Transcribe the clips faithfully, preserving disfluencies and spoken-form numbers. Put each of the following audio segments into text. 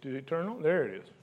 Did it turn on? There it is.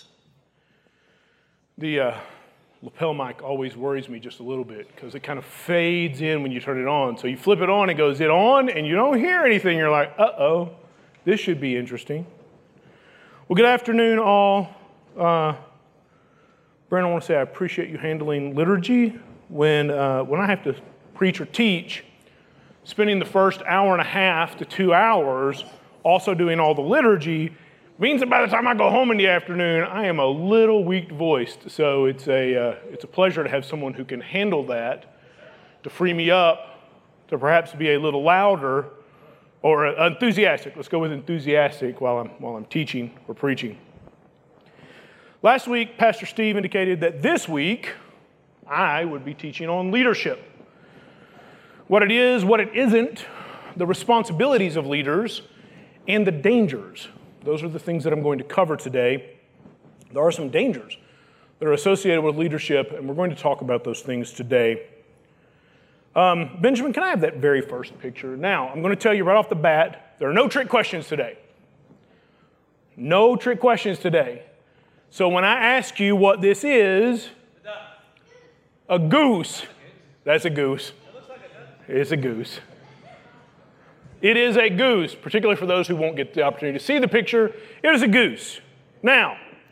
The uh, lapel mic always worries me just a little bit because it kind of fades in when you turn it on. So you flip it on, it goes it on, and you don't hear anything. You're like, uh-oh, this should be interesting. Well, good afternoon, all. Uh, Brandon, I want to say I appreciate you handling liturgy. When, uh, when I have to preach or teach, spending the first hour and a half to two hours also doing all the liturgy means that by the time I go home in the afternoon, I am a little weak-voiced. So it's a, uh, it's a pleasure to have someone who can handle that, to free me up, to perhaps be a little louder, or uh, enthusiastic. Let's go with enthusiastic while I'm, while I'm teaching or preaching. Last week, Pastor Steve indicated that this week, I would be teaching on leadership. What it is, what it isn't, the responsibilities of leaders, and the dangers. Those are the things that I'm going to cover today. There are some dangers that are associated with leadership, and we're going to talk about those things today. Um, Benjamin, can I have that very first picture? Now, I'm going to tell you right off the bat, there are no trick questions today. No trick questions today. So when I ask you what this is, a goose. That's a goose. It's a goose. It is a goose, particularly for those who won't get the opportunity to see the picture. It is a goose. Now,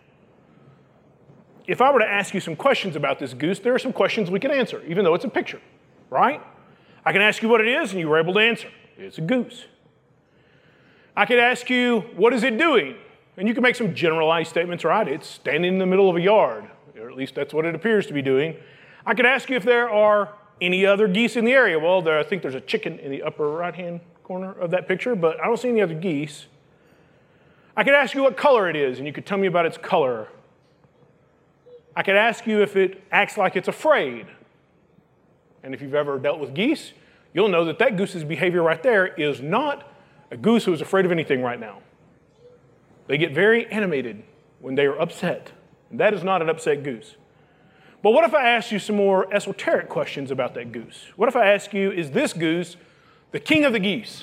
if I were to ask you some questions about this goose, there are some questions we can answer, even though it's a picture, right? I can ask you what it is, and you were able to answer. It's a goose. I could ask you, what is it doing? And you can make some generalized statements, right? It's standing in the middle of a yard, or at least that's what it appears to be doing. I could ask you if there are any other geese in the area. Well, there, I think there's a chicken in the upper right-hand corner of that picture, but I don't see any other geese. I could ask you what color it is, and you could tell me about its color. I could ask you if it acts like it's afraid. And if you've ever dealt with geese, you'll know that that goose's behavior right there is not a goose who is afraid of anything right now. They get very animated when they are upset. And that is not an upset goose. But what if I ask you some more esoteric questions about that goose? What if I ask you, is this goose the king of the geese?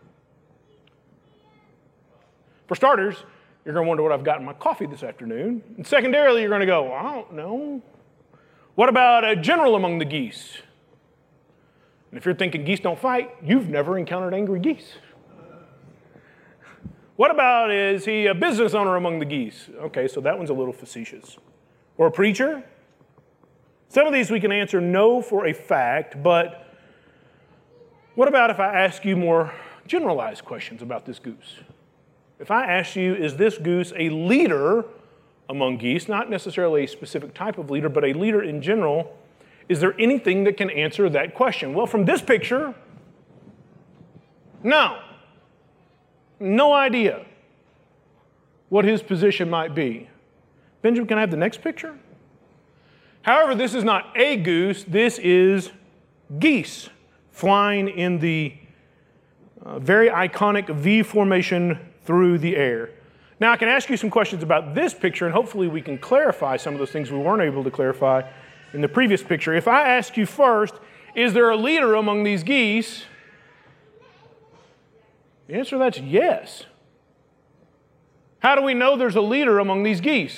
For starters, you're going to wonder what I've got in my coffee this afternoon. And secondarily, you're going to go, I don't know. What about a general among the geese? And if you're thinking geese don't fight, you've never encountered angry geese. What about, is he a business owner among the geese? Okay, so that one's a little facetious. Or a preacher? Some of these we can answer no for a fact, but what about if I ask you more generalized questions about this goose? If I ask you, is this goose a leader among geese, not necessarily a specific type of leader, but a leader in general, is there anything that can answer that question? Well, from this picture, no. No idea what his position might be. Benjamin, can I have the next picture? However, this is not a goose, this is geese flying in the uh, very iconic V formation through the air. Now, I can ask you some questions about this picture, and hopefully we can clarify some of those things we weren't able to clarify in the previous picture. If I ask you first, is there a leader among these geese? The answer to that's yes. How do we know there's a leader among these geese?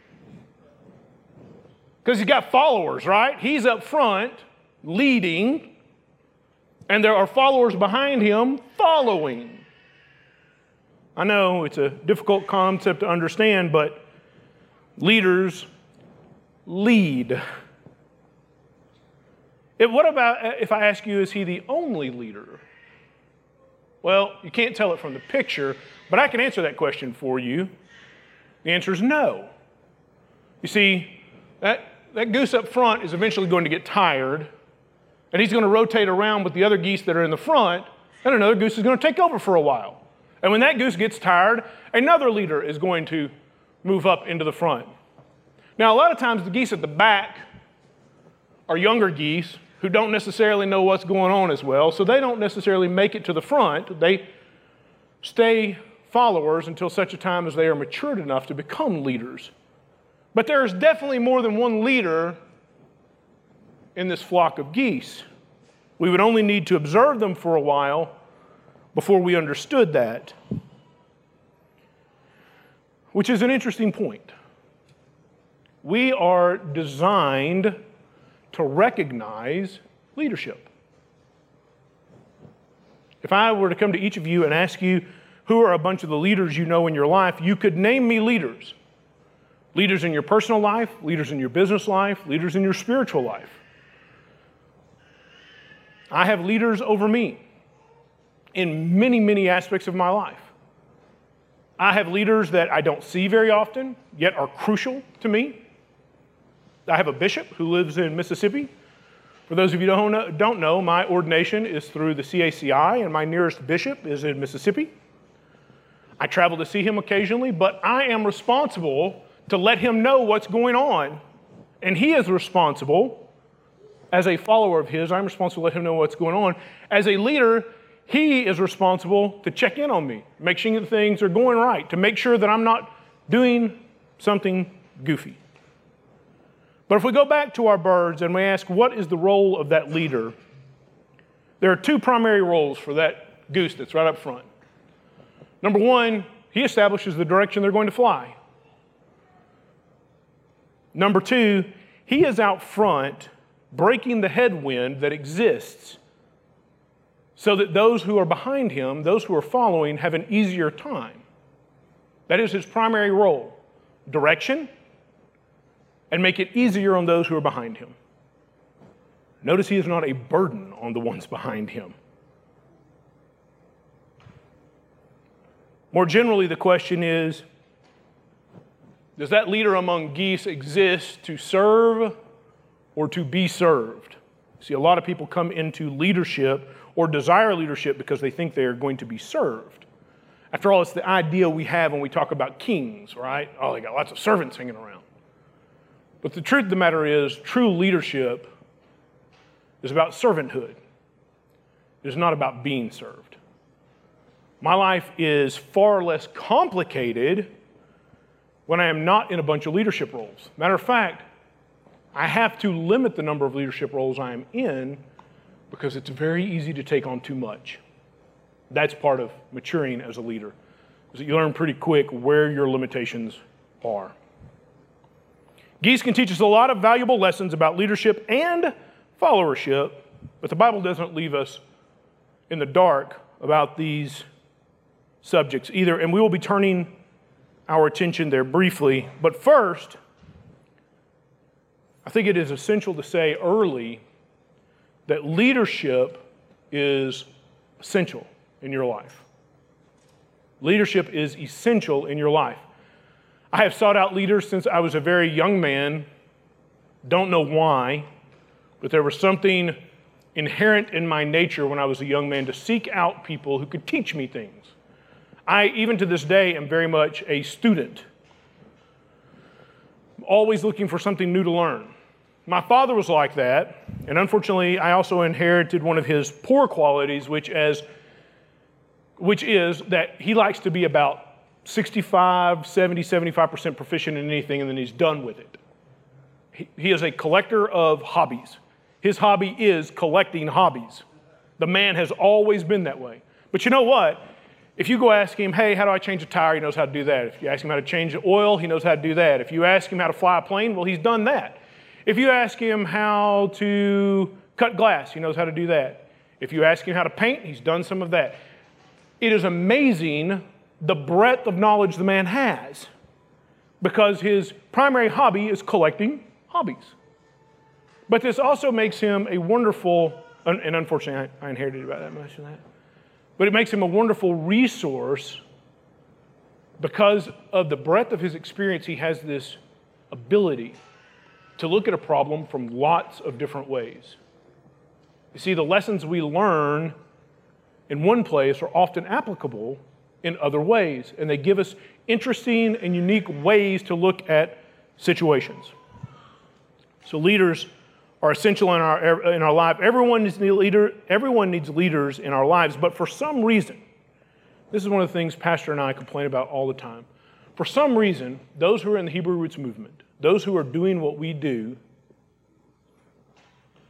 Because he's got followers, right? He's up front, leading, and there are followers behind him following. I know it's a difficult concept to understand, but leaders lead. If, what about if I ask you, is he the only leader? Well, you can't tell it from the picture, but I can answer that question for you. The answer is no. You see, that, that goose up front is eventually going to get tired, and he's going to rotate around with the other geese that are in the front, and another goose is going to take over for a while. And when that goose gets tired, another leader is going to move up into the front. Now, a lot of times the geese at the back are younger geese who don't necessarily know what's going on as well, so they don't necessarily make it to the front. They stay followers until such a time as they are matured enough to become leaders. But there is definitely more than one leader in this flock of geese. We would only need to observe them for a while before we understood that. which is an interesting point. We are designed to recognize leadership. If I were to come to each of you and ask you who are a bunch of the leaders you know in your life, you could name me leaders. Leaders in your personal life, leaders in your business life, leaders in your spiritual life. I have leaders over me in many, many aspects of my life. I have leaders that I don't see very often, yet are crucial to me. I have a bishop who lives in Mississippi. For those of you who don't know, don't know, my ordination is through the C A C I, and my nearest bishop is in Mississippi. I travel to see him occasionally, but I am responsible to let him know what's going on. And he is responsible, as a follower of his, I'm responsible to let him know what's going on. As a leader, he is responsible to check in on me, make sure that things are going right, to make sure that I'm not doing something goofy. But if we go back to our birds and we ask, what is the role of that leader? There are two primary roles for that goose that's right up front. Number one, he establishes the direction they're going to fly. Number two, he is out front breaking the headwind that exists so that those who are behind him, those who are following, have an easier time. That is his primary role, direction, and make it easier on those who are behind him. Notice he is not a burden on the ones behind him. More generally, the question is, does that leader among geese exist to serve or to be served? See, a lot of people come into leadership or desire leadership because they think they are going to be served. After all, it's the idea we have when we talk about kings, right? Oh, they got lots of servants hanging around. But the truth of the matter is, true leadership is about servanthood. It is not about being served. My life is far less complicated when I am not in a bunch of leadership roles. Matter of fact, I have to limit the number of leadership roles I am in because it's very easy to take on too much. That's part of maturing as a leader, is that you learn pretty quick where your limitations are. Geese can teach us a lot of valuable lessons about leadership and followership, but the Bible doesn't leave us in the dark about these subjects either, and we will be turning our attention there briefly. But first, I think it is essential to say early that leadership is essential in your life. Leadership is essential in your life. I have sought out leaders since I was a very young man. Don't know why, but there was something inherent in my nature when I was a young man to seek out people who could teach me things. I, even to this day, am very much a student. I'm always looking for something new to learn. My father was like that, and unfortunately, I also inherited one of his poor qualities, which, as, which is that he likes to be about sixty-five, seventy, seventy-five percent proficient in anything, and then he's done with it. He, he is a collector of hobbies. His hobby is collecting hobbies. The man has always been that way. But you know what? If you go ask him, hey, how do I change a tire? He knows how to do that. If you ask him how to change the oil, he knows how to do that. If you ask him how to fly a plane, well, he's done that. If you ask him how to cut glass, he knows how to do that. If you ask him how to paint, he's done some of that. It is amazing the breadth of knowledge the man has, because his primary hobby is collecting hobbies. But this also makes him a wonderful, and unfortunately I inherited about that much of that, but it makes him a wonderful resource because of the breadth of his experience. He has this ability to look at a problem from lots of different ways. You see, the lessons we learn in one place are often applicable in other ways, and they give us interesting and unique ways to look at situations. So leaders are essential in our in our life. Everyone needs a leader. Everyone needs leaders in our lives, but for some reason, this is one of the things Pastor and I complain about all the time. For some reason, those who are in the Hebrew Roots movement, those who are doing what we do,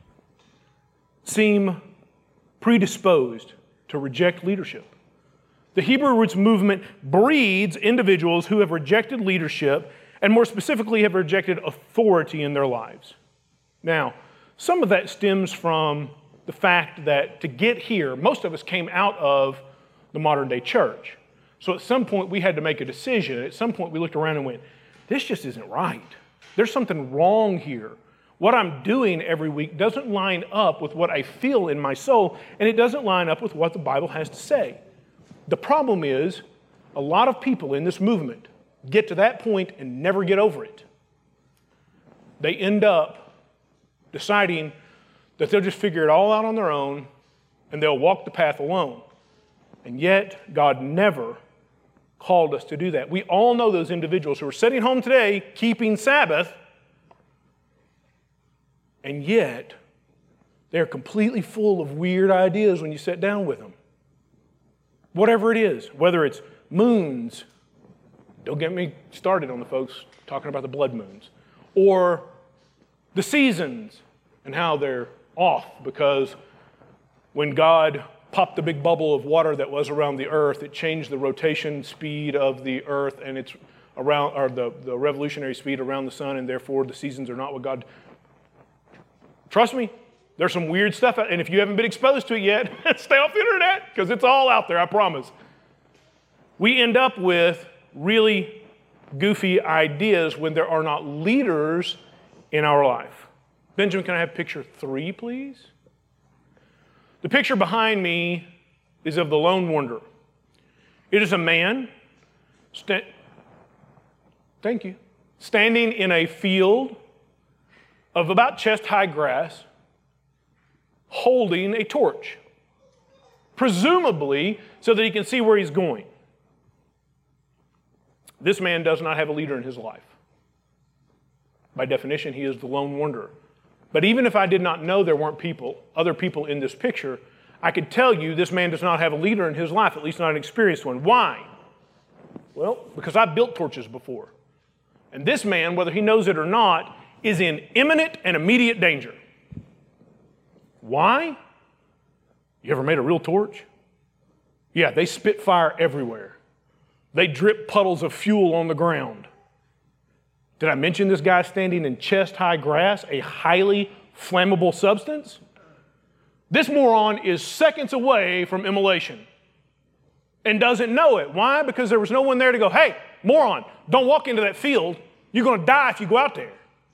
seem predisposed to reject leadership. The Hebrew roots movement breeds individuals who have rejected leadership and more specifically have rejected authority in their lives. Now, some of that stems from the fact that to get here, most of us came out of the modern day church. So at some point we had to make a decision. At some point we looked around and went, this just isn't right. There's something wrong here. What I'm doing every week doesn't line up with what I feel in my soul, and it doesn't line up with what the Bible has to say. The problem is, a lot of people in this movement get to that point and never get over it. They end up deciding that they'll just figure it all out on their own and they'll walk the path alone. And yet, God never called us to do that. We all know those individuals who are sitting home today keeping Sabbath, and yet they're completely full of weird ideas when you sit down with them. Whatever it is, whether it's moons, don't get me started on the folks talking about the blood moons, or the seasons and how they're off because when God popped the big bubble of water that was around the earth, it changed the rotation speed of the earth and it's around, or the, the revolutionary speed around the sun, and therefore the seasons are not what God. Trust me, there's some weird stuff out, and if you haven't been exposed to it yet, stay off the internet because it's all out there, I promise. We end up with really goofy ideas when there are not leaders in our life. Benjamin, can I have picture three, please? The picture behind me is of the lone wanderer. It is a man, sta- thank you, standing in a field of about chest-high grass, holding a torch, presumably so that he can see where he's going. This man does not have a leader in his life. By definition, he is the lone wanderer. But even if I did not know there weren't people, other people in this picture, I could tell you this man does not have a leader in his life, at least not an experienced one. Why? Well, because I've built torches before. And this man, whether he knows it or not, is in imminent and immediate danger. Why? You ever made a real torch? Yeah, they spit fire everywhere. They drip puddles of fuel on the ground. Did I mention this guy standing in chest-high grass, a highly flammable substance? This moron is seconds away from immolation and doesn't know it. Why? Because there was no one there to go, hey, moron, don't walk into that field. You're going to die if you go out there.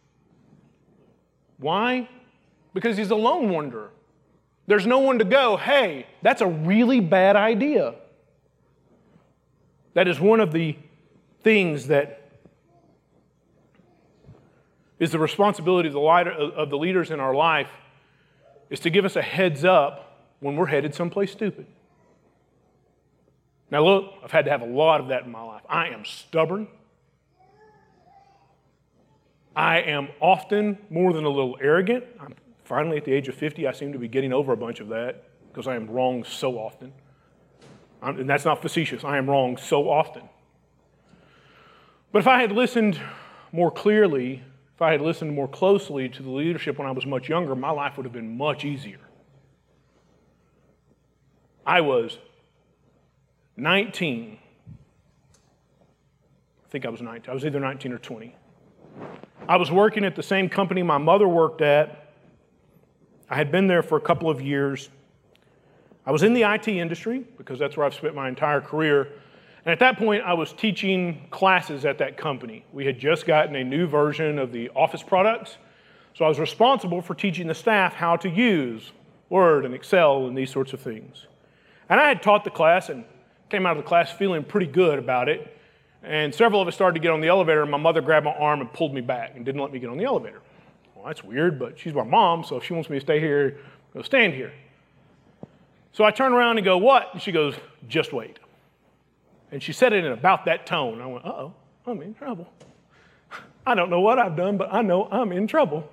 Why? Because he's a lone wanderer. There's no one to go, hey, that's a really bad idea. That is one of the things that is the responsibility of the, lighter, of the leaders in our life, is to give us a heads up when we're headed someplace stupid. Now look, I've had to have a lot of that in my life. I am stubborn. I am often more than a little arrogant. I'm finally at the age of fifty, I seem to be getting over a bunch of that because I am wrong so often. I'm, and that's not facetious. I am wrong so often. But if I had listened more clearly, if I had listened more closely to the leadership when I was much younger, my life would have been much easier. I was nineteen. I think I was nineteen. I was either nineteen or twenty. I was working at the same company my mother worked at. I had been there for a couple of years. I was in the I T industry because that's where I've spent my entire career. And at that point, I was teaching classes at that company. We had just gotten a new version of the Office products. So I was responsible for teaching the staff how to use Word and Excel and these sorts of things. And I had taught the class and came out of the class feeling pretty good about it. And several of us started to get on the elevator, and my mother grabbed my arm and pulled me back and didn't let me get on the elevator. Well, that's weird, but she's my mom, so if she wants me to stay here, I'll stand here. So I turn around and go, what? And she goes, just wait. And she said it in about that tone. I went, uh-oh, I'm in trouble. I don't know what I've done, but I know I'm in trouble.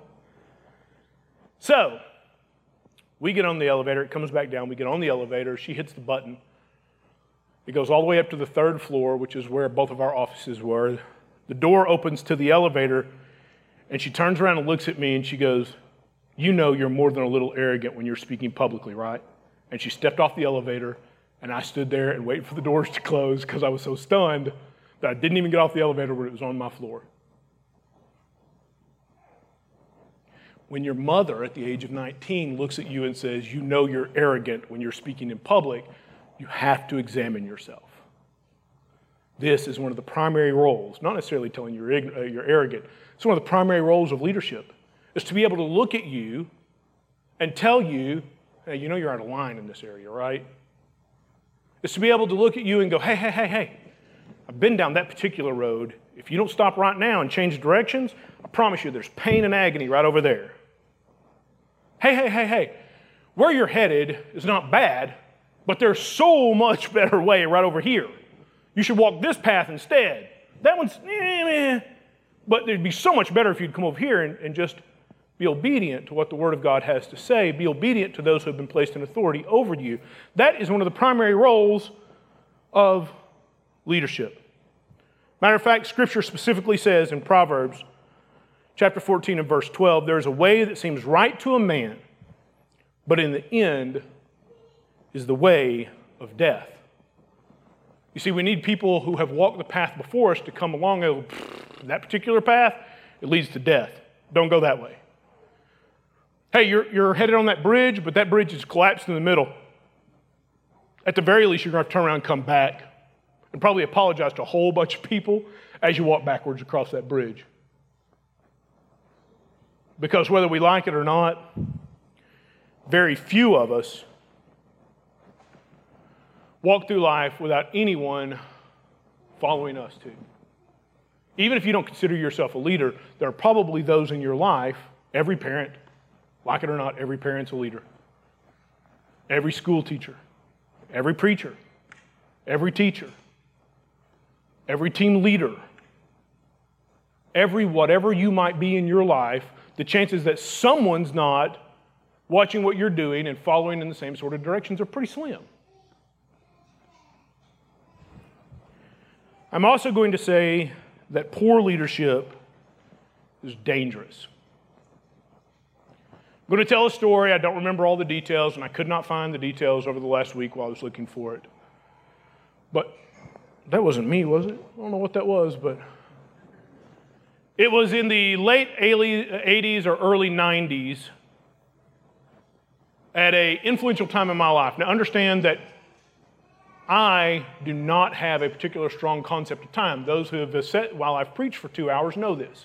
So we get on the elevator. It comes back down. We get on the elevator. She hits the button. It goes all the way up to the third floor, which is where both of our offices were. The door opens to the elevator, and she turns around and looks at me, and she goes, you know you're more than a little arrogant when you're speaking publicly, right? And she stepped off the elevator And I stood there and waited for the doors to close because I was so stunned that I didn't even get off the elevator when it was on my floor. When your mother at the age of nineteen looks at you and says, you know you're arrogant when you're speaking in public, you have to examine yourself. This is one of the primary roles, not necessarily telling you you're, ign- uh, you're arrogant, it's one of the primary roles of leadership, is to be able to look at you and tell you, hey, you know you're out of line in this area, right? It's to be able to look at you and go, hey, hey, hey, hey, I've been down that particular road. If you don't stop right now and change directions, I promise you there's pain and agony right over there. Hey, hey, hey, hey, where you're headed is not bad, but there's so much better way right over here. You should walk this path instead. That one's, eh, eh. But it'd be so much better if you'd come over here and, and just be obedient to what the Word of God has to say. Be obedient to those who have been placed in authority over you. That is one of the primary roles of leadership. Matter of fact, Scripture specifically says in Proverbs chapter fourteen and verse twelve, there is a way that seems right to a man, but in the end is the way of death. You see, we need people who have walked the path before us to come along and go, that particular path, it leads to death. Don't go that way. Hey, you're, you're headed on that bridge, but that bridge is collapsed in the middle. At the very least, you're going to have to turn around and come back and probably apologize to a whole bunch of people as you walk backwards across that bridge. Because whether we like it or not, very few of us walk through life without anyone following us too. Even if you don't consider yourself a leader, there are probably those in your life, every parent, like it or not, every parent's a leader. Every school teacher, every preacher, every teacher, every team leader, every whatever you might be in your life, the chances that someone's not watching what you're doing and following in the same sort of directions are pretty slim. I'm also going to say that poor leadership is dangerous. I'm going to tell a story. I don't remember all the details, and I could not find the details over the last week while I was looking for it. But that wasn't me, was it? I don't know what that was, but it was in the late eighties or early nineties at an influential time in my life. Now, understand that I do not have a particular strong concept of time. Those who have sat while I've preached for two hours know this.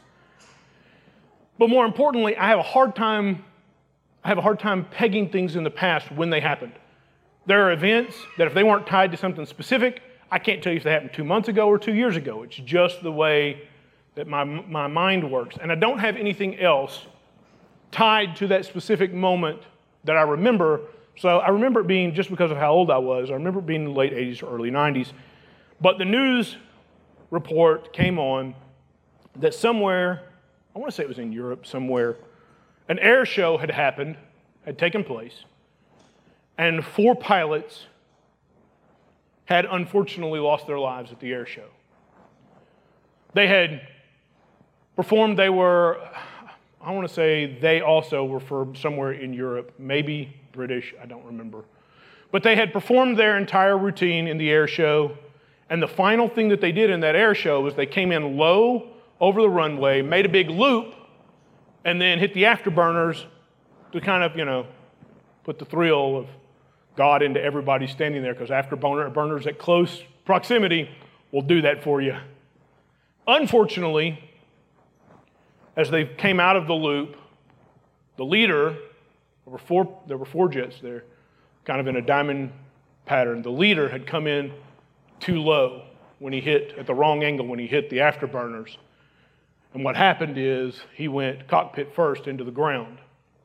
But more importantly, I have a hard time, I have a hard time pegging things in the past when they happened. There are events that if they weren't tied to something specific, I can't tell you if they happened two months ago or two years ago. It's just the way that my, my mind works. And I don't have anything else tied to that specific moment that I remember. So I remember it being, just because of how old I was, I remember it being in the late eighties or early nineties. But the news report came on that somewhere, I want to say it was in Europe somewhere, an air show had happened, had taken place, and four pilots had unfortunately lost their lives at the air show. They had performed, they were, I want to say they also were from somewhere in Europe, maybe British, I don't remember. But they had performed their entire routine in the air show, and the final thing that they did in that air show was they came in low over the runway, made a big loop, and then hit the afterburners to kind of, you know, put the thrill of God into everybody standing there, because afterburners at close proximity will do that for you. Unfortunately, as they came out of the loop, the leader, there were four, there were four jets there, kind of in a diamond pattern. The leader had come in too low when he hit, at the wrong angle when he hit the afterburners. And what happened is he went cockpit first into the ground.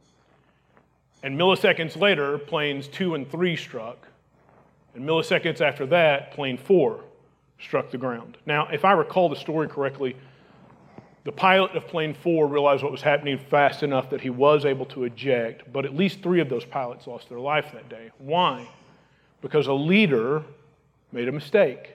And milliseconds later, planes two and three struck. And milliseconds after that, plane four struck the ground. Now, if I recall the story correctly, the pilot of plane four realized what was happening fast enough that he was able to eject, but at least three of those pilots lost their life that day. Why? Because a leader made a mistake.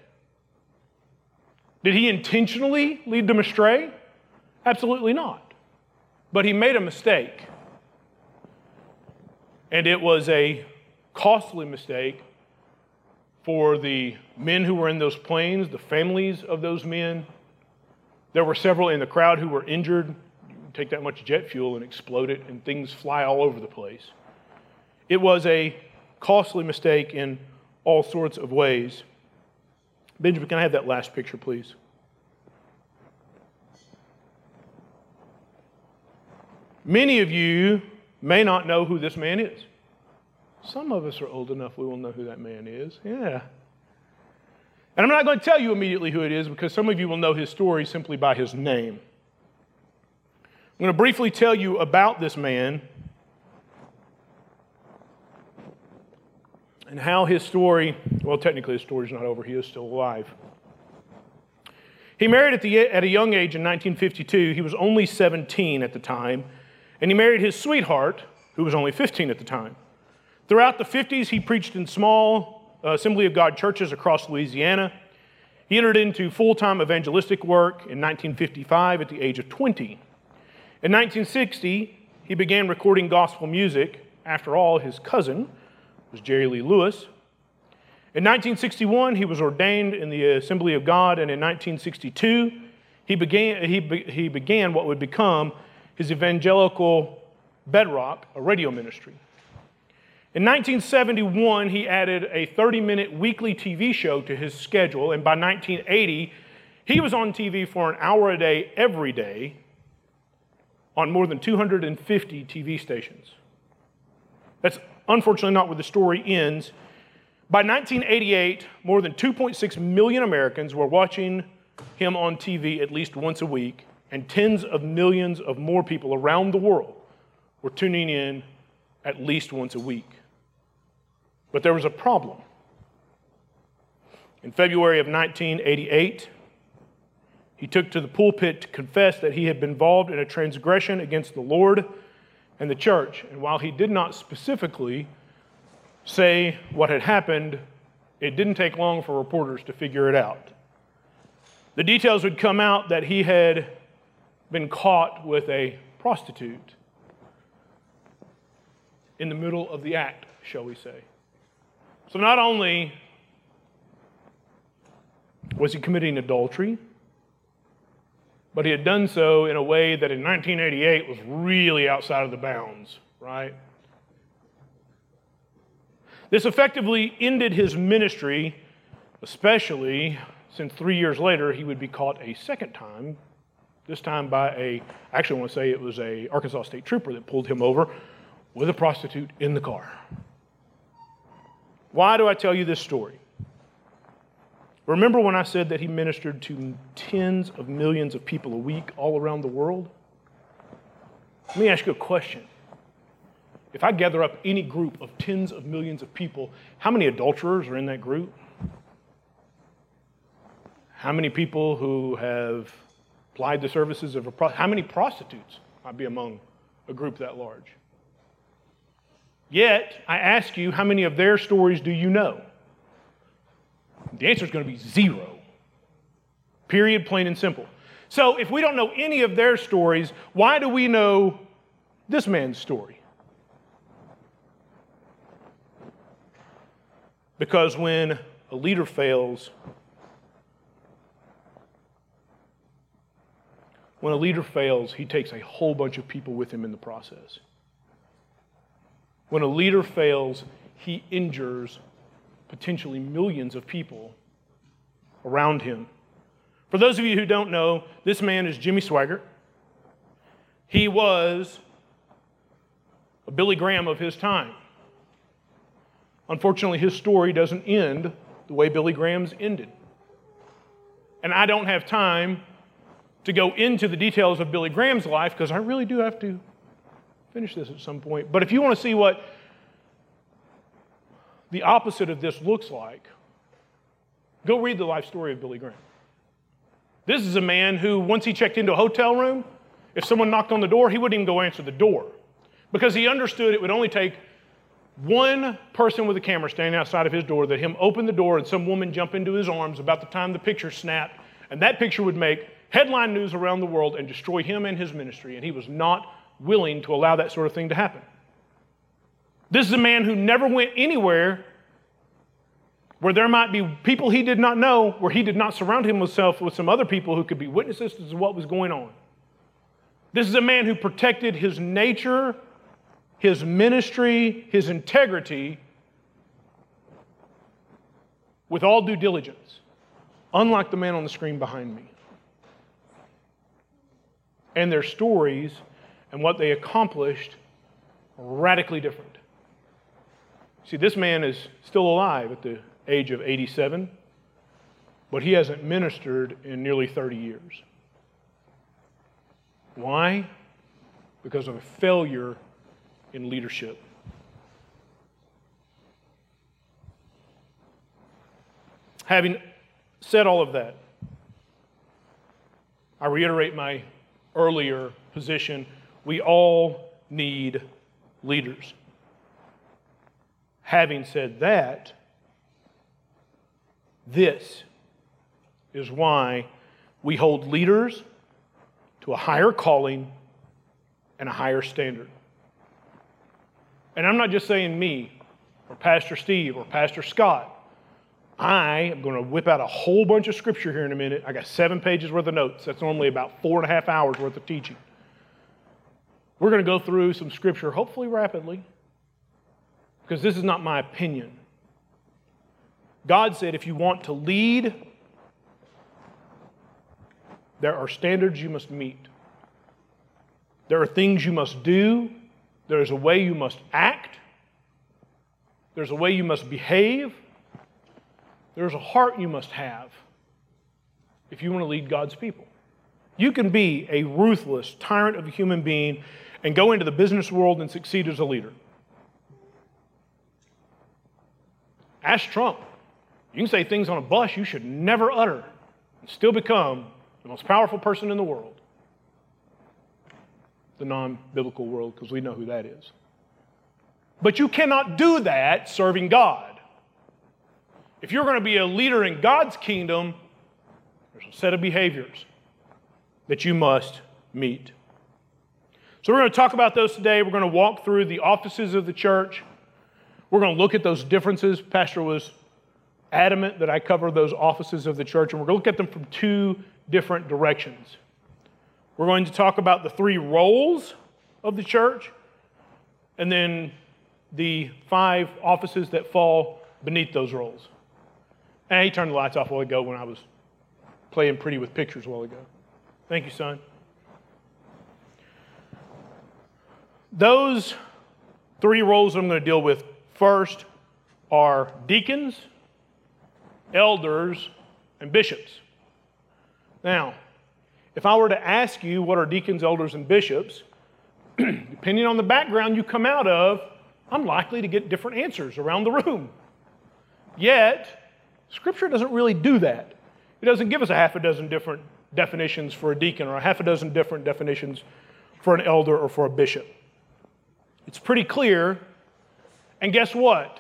Did he intentionally lead them astray? Absolutely not. But he made a mistake. And it was a costly mistake for the men who were in those planes, the families of those men. There were several in the crowd who were injured. You take that much jet fuel and explode it, and things fly all over the place. It was a costly mistake in all sorts of ways. Benjamin, can I have that last picture, please? Many of you may not know who this man is. Some of us are old enough we will know who that man is. Yeah. And I'm not going to tell you immediately who it is because some of you will know his story simply by his name. I'm going to briefly tell you about this man and how his story, well, technically his story's not over. He is still alive. He married at, the, at a young age in nineteen fifty-two. He was only seventeen at the time. And he married his sweetheart, who was only fifteen at the time. Throughout the fifties, he preached in small uh, Assembly of God churches across Louisiana. He entered into full-time evangelistic work in nineteen fifty-five at the age of twenty. In nineteen sixty, he began recording gospel music. After all, his cousin was Jerry Lee Lewis. In nineteen sixty-one, he was ordained in the Assembly of God, and in nineteen sixty-two, he began, he, be, he began what would become his evangelical bedrock, a radio ministry. In nineteen seventy-one, he added a thirty-minute weekly T V show to his schedule, and by nineteen eighty, he was on T V for an hour a day every day on more than two hundred fifty T V stations. That's unfortunately not where the story ends. By nineteen eighty-eight, more than two point six million Americans were watching him on T V at least once a week, and tens of millions of more people around the world were tuning in at least once a week. But there was a problem. In February of nineteen eighty-eight, he took to the pulpit to confess that he had been involved in a transgression against the Lord and the church. And while he did not specifically say what had happened, it didn't take long for reporters to figure it out. The details would come out that he had been caught with a prostitute in the middle of the act, shall we say. So not only was he committing adultery, but he had done so in a way that in nineteen eighty-eight was really outside of the bounds, right? This effectively ended his ministry, especially since three years later he would be caught a second time, this time by a, I actually want to say it was a Arkansas State Trooper that pulled him over with a prostitute in the car. Why do I tell you this story? Remember when I said that he ministered to tens of millions of people a week all around the world? Let me ask you a question. If I gather up any group of tens of millions of people, how many adulterers are in that group? How many people who have applied the services of a prostitute? How many prostitutes might be among a group that large? Yet, I ask you, how many of their stories do you know? The answer is going to be zero. Period, plain and simple. So, if we don't know any of their stories, why do we know this man's story? Because when a leader fails, when a leader fails, he takes a whole bunch of people with him in the process. When a leader fails, he injures potentially millions of people around him. For those of you who don't know, this man is Jimmy Swaggart. He was a Billy Graham of his time. Unfortunately, his story doesn't end the way Billy Graham's ended. And I don't have time to go into the details of Billy Graham's life because I really do have to finish this at some point. But if you want to see what the opposite of this looks like, go read the life story of Billy Graham. This is a man who, once he checked into a hotel room, if someone knocked on the door, he wouldn't even go answer the door because he understood it would only take one person with a camera standing outside of his door that him open the door and some woman jump into his arms about the time the picture snapped, and that picture would make headline news around the world and destroy him and his ministry, and he was not willing to allow that sort of thing to happen. This is a man who never went anywhere where there might be people he did not know, where he did not surround himself with some other people who could be witnesses to what was going on. This is a man who protected his nature, his ministry, his integrity with all due diligence, unlike the man on the screen behind me. And their stories and what they accomplished are radically different. See, this man is still alive at the age of eighty-seven, but he hasn't ministered in nearly thirty years. Why? Because of a failure in leadership. Having said all of that, I reiterate my earlier position. We all need leaders. Having said that, this is why we hold leaders to a higher calling and a higher standard. And I'm not just saying me or Pastor Steve or Pastor Scott. I am going to whip out a whole bunch of scripture here in a minute. I got seven pages worth of notes. That's normally about four and a half hours worth of teaching. We're going to go through some scripture, hopefully rapidly, because this is not my opinion. God said if you want to lead, there are standards you must meet. There are things you must do. There's a way you must act. There's a way you must behave. There's a heart you must have if you want to lead God's people. You can be a ruthless tyrant of a human being and go into the business world and succeed as a leader. Ask Trump. You can say things on a bus you should never utter and still become the most powerful person in the world. The non-biblical world, because we know who that is. But you cannot do that serving God. If you're going to be a leader in God's kingdom, there's a set of behaviors that you must meet. So we're going to talk about those today. We're going to walk through the offices of the church. We're going to look at those differences. Pastor was adamant that I cover those offices of the church, and we're going to look at them from two different directions. We're going to talk about the three roles of the church, and then the five offices that fall beneath those roles. And he turned the lights off a while ago when I was playing pretty with pictures a while ago. Thank you, son. Those three roles I'm going to deal with first are deacons, elders, and bishops. Now, if I were to ask you what are deacons, elders, and bishops, depending on the background you come out of, I'm likely to get different answers around the room. Yet, Scripture doesn't really do that. It doesn't give us a half a dozen different definitions for a deacon or a half a dozen different definitions for an elder or for a bishop. It's pretty clear, and guess what?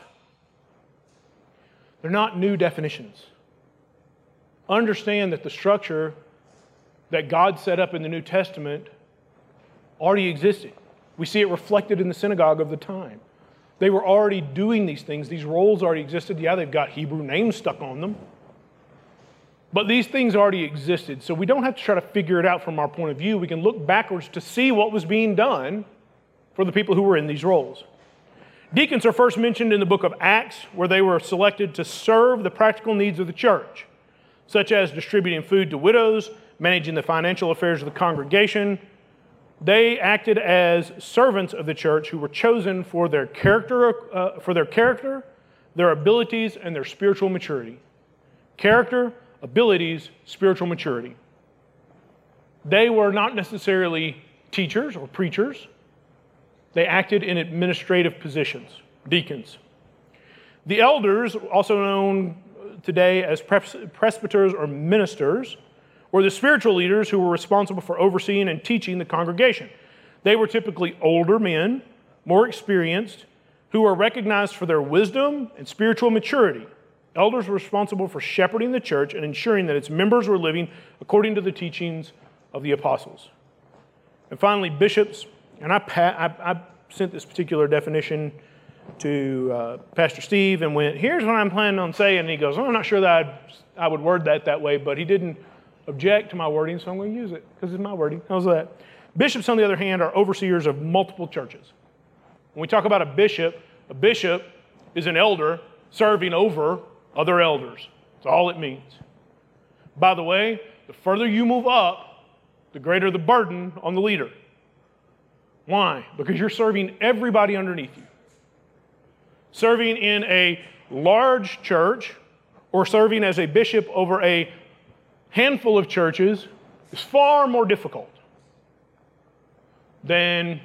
They're not new definitions. Understand that the structure that God set up in the New Testament already existed. We see it reflected in the synagogue of the time. They were already doing these things. These roles already existed. Yeah, they've got Hebrew names stuck on them. But these things already existed. So we don't have to try to figure it out from our point of view. We can look backwards to see what was being done for the people who were in these roles. Deacons are first mentioned in the book of Acts, where they were selected to serve the practical needs of the church, such as distributing food to widows, managing the financial affairs of the congregation. They acted as servants of the church who were chosen for their character, uh, for their character, their abilities, and their spiritual maturity. Character, abilities, spiritual maturity. They were not necessarily teachers or preachers. They acted in administrative positions, deacons. The elders, also known today as presbyters or ministers, were the spiritual leaders who were responsible for overseeing and teaching the congregation. They were typically older men, more experienced, who were recognized for their wisdom and spiritual maturity. Elders were responsible for shepherding the church and ensuring that its members were living according to the teachings of the apostles. And finally, bishops, and I, I, I sent this particular definition to uh, Pastor Steve and went, here's what I'm planning on saying. And he goes, oh, I'm not sure that I'd, I would word that that way, but he didn't object to my wording, so I'm going to use it because it's my wording. How's that? Bishops, on the other hand, are overseers of multiple churches. When we talk about a bishop, a bishop is an elder serving over other elders. That's all it means. By the way, the further you move up, the greater the burden on the leader. Why? Because you're serving everybody underneath you. Serving in a large church or serving as a bishop over a handful of churches is far more difficult than,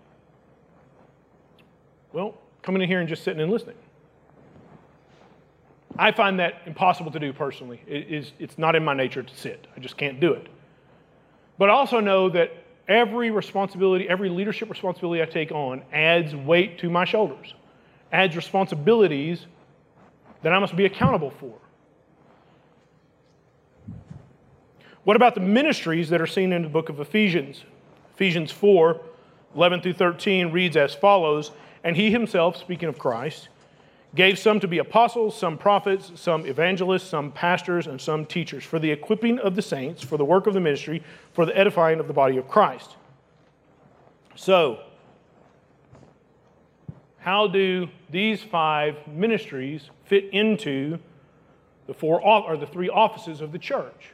well, coming in here and just sitting and listening. I find that impossible to do personally. It is, it's not in my nature to sit. I just can't do it. But I also know that every responsibility, every leadership responsibility I take on adds weight to my shoulders, adds responsibilities that I must be accountable for. What about the ministries that are seen in the book of Ephesians? Ephesians four, eleven through thirteen reads as follows, and he himself, speaking of Christ, gave some to be apostles, some prophets, some evangelists, some pastors, and some teachers, for the equipping of the saints, for the work of the ministry, for the edifying of the body of Christ. So, how do these five ministries fit into the four or the three offices of the church?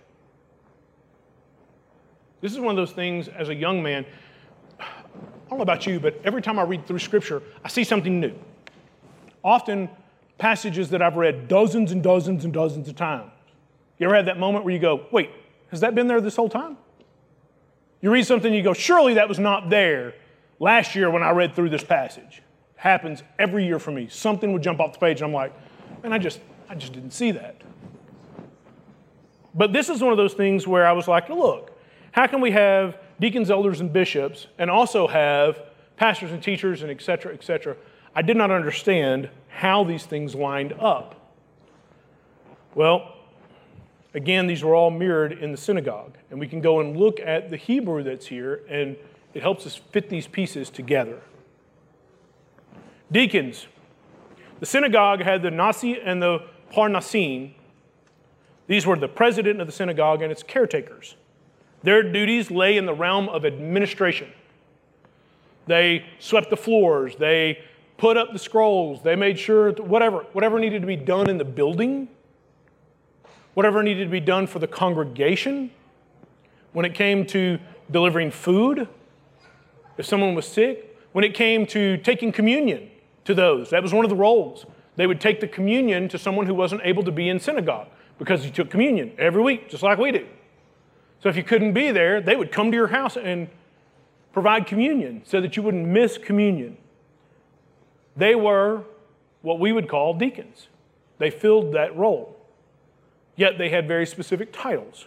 This is one of those things as a young man, I don't know about you, but every time I read through Scripture, I see something new. Often passages that I've read dozens and dozens and dozens of times. You ever had that moment where you go, wait, has that been there this whole time? You read something and you go, surely that was not there last year when I read through this passage. It happens every year for me. Something would jump off the page and I'm like, man, I just, I just didn't see that. But this is one of those things where I was like, look, how can we have deacons, elders, and bishops and also have pastors and teachers and et cetera, et cetera? I did not understand how these things lined up. Well, again, these were all mirrored in the synagogue. And we can go and look at the Hebrew that's here, and it helps us fit these pieces together. Deacons. The synagogue had the Nasi and the Parnasim. These were the president of the synagogue and its caretakers. Their duties lay in the realm of administration. They swept the floors. They put up the scrolls. They made sure that whatever, whatever needed to be done in the building, whatever needed to be done for the congregation, when it came to delivering food, if someone was sick, when it came to taking communion to those, that was one of the roles. They would take the communion to someone who wasn't able to be in synagogue because he took communion every week, just like we do. So if you couldn't be there, they would come to your house and provide communion so that you wouldn't miss communion. They were what we would call deacons. They filled that role. Yet they had very specific titles.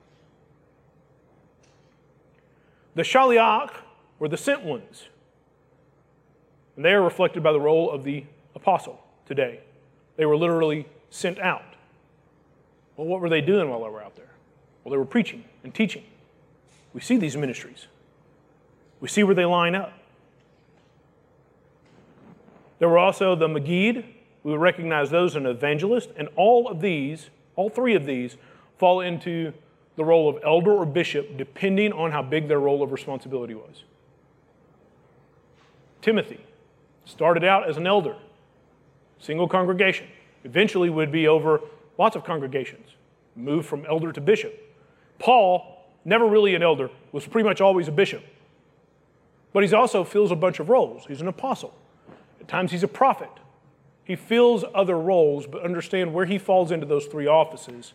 The Shaliach were the sent ones. And they are reflected by the role of the apostle today. They were literally sent out. Well, what were they doing while they were out there? Well, they were preaching and teaching. We see these ministries. We see where they line up. There were also the Magid. We would recognize those as an evangelist. And all of these, all three of these, fall into the role of elder or bishop, depending on how big their role of responsibility was. Timothy started out as an elder, single congregation. Eventually would be over lots of congregations, moved from elder to bishop. Paul, never really an elder, was pretty much always a bishop. But he also fills a bunch of roles. He's an apostle. At times he's a prophet. He fills other roles, but understand where he falls into those three offices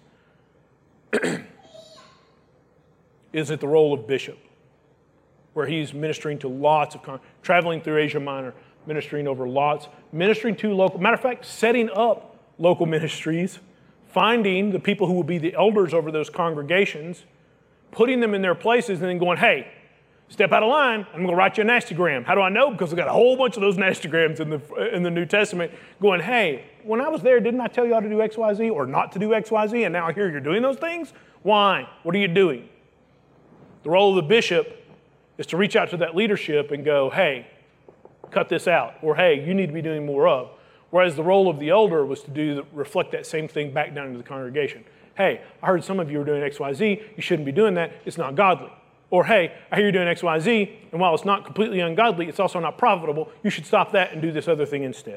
is at the role of bishop, where he's ministering to lots of, con- traveling through Asia Minor, ministering over lots, ministering to local, matter of fact, setting up local ministries, finding the people who will be the elders over those congregations, putting them in their places, and then going, hey, step out of line, I'm going to write you a nastygram. How do I know? Because I've got a whole bunch of those nastygrams in the, in the New Testament going, hey, when I was there, didn't I tell you how to do X, Y, Z or not to do X, Y, Z? And now I hear you're doing those things? Why? What are you doing? The role of the bishop is to reach out to that leadership and go, hey, cut this out, or hey, you need to be doing more of. Whereas the role of the elder was to do reflect that same thing back down into the congregation. Hey, I heard some of you are doing X, Y, Z. You shouldn't be doing that. It's not godly. Or hey, I hear you're doing X, Y, Z, and while it's not completely ungodly, it's also not profitable. You should stop that and do this other thing instead.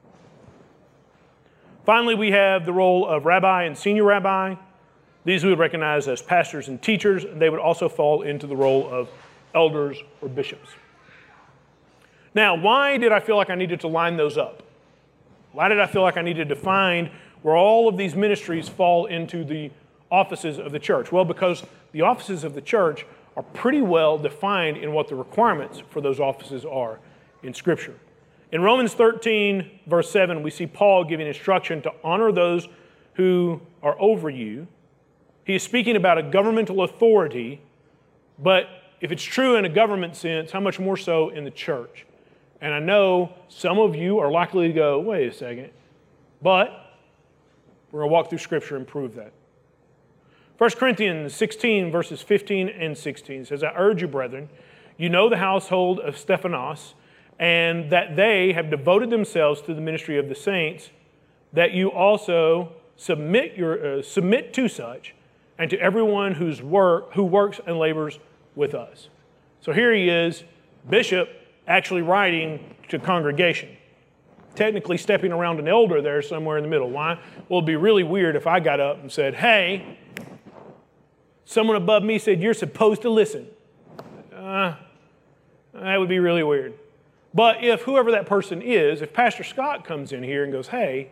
Finally, we have the role of rabbi and senior rabbi. These we would recognize as pastors and teachers, and they would also fall into the role of elders or bishops. Now, why did I feel like I needed to line those up? Why did I feel like I needed to find where all of these ministries fall into the offices of the church? Well, because the offices of the church are pretty well defined in what the requirements for those offices are in Scripture. In Romans thirteen, verse seven, we see Paul giving instruction to honor those who are over you. He is speaking about a governmental authority, but if it's true in a government sense, how much more so in the church? And I know some of you are likely to go, wait a second, but we're going to walk through Scripture and prove that. First Corinthians sixteen, verses fifteen and sixteen says, I urge you, brethren, you know the household of Stephanas, and that they have devoted themselves to the ministry of the saints, that you also submit your uh, submit to such, and to everyone whose work who works and labors with us. So here he is, bishop, actually writing to congregation. Technically stepping around an elder there somewhere in the middle. Why? Well, it'd be really weird if I got up and said, hey, someone above me said you're supposed to listen. Uh, that would be really weird. But if whoever that person is, if Pastor Scott comes in here and goes, hey,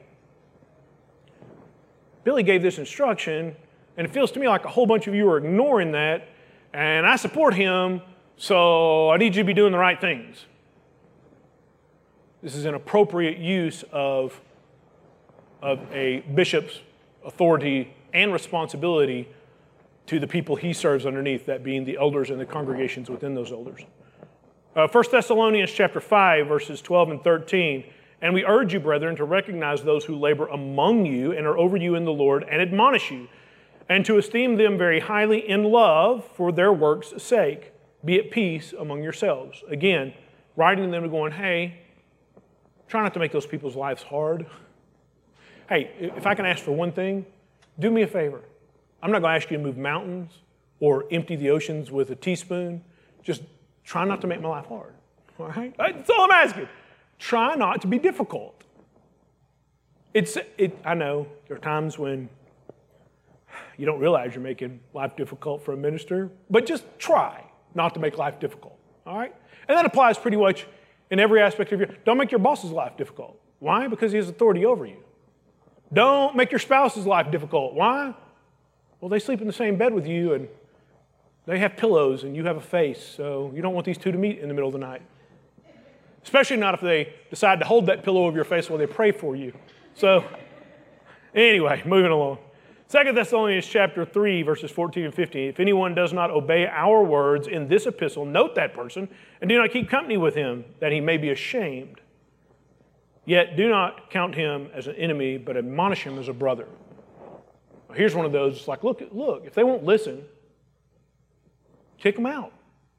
Billy gave this instruction, and it feels to me like a whole bunch of you are ignoring that, and I support him, so I need you to be doing the right things. This is an appropriate use of, of a bishop's authority and responsibility to the people he serves underneath, that being the elders and the congregations within those elders. Uh, First Thessalonians chapter five, verses twelve and thirteen, and we urge you, brethren, to recognize those who labor among you and are over you in the Lord and admonish you, and to esteem them very highly in love for their work's sake. Be at peace among yourselves. Again, writing to them and going, hey, try not to make those people's lives hard. Hey, if I can ask for one thing, do me a favor. I'm not going to ask you to move mountains or empty the oceans with a teaspoon. Just try not to make my life hard. All right? That's all I'm asking. Try not to be difficult. It's, it, I know there are times when you don't realize you're making life difficult for a minister, but just try not to make life difficult. All right? And that applies pretty much in every aspect of your, don't make your boss's life difficult. Why? Because he has authority over you. Don't make your spouse's life difficult. Why? Well, they sleep in the same bed with you, and they have pillows, and you have a face, so you don't want these two to meet in the middle of the night. Especially not if they decide to hold that pillow over your face while they pray for you. So, anyway, moving along. Second Thessalonians chapter three, verses fourteen and fifteen. If anyone does not obey our words in this epistle, note that person, and do not keep company with him, that he may be ashamed. Yet do not count him as an enemy, but admonish him as a brother. Well, here's one of those, it's like, look, look, if they won't listen, kick them out.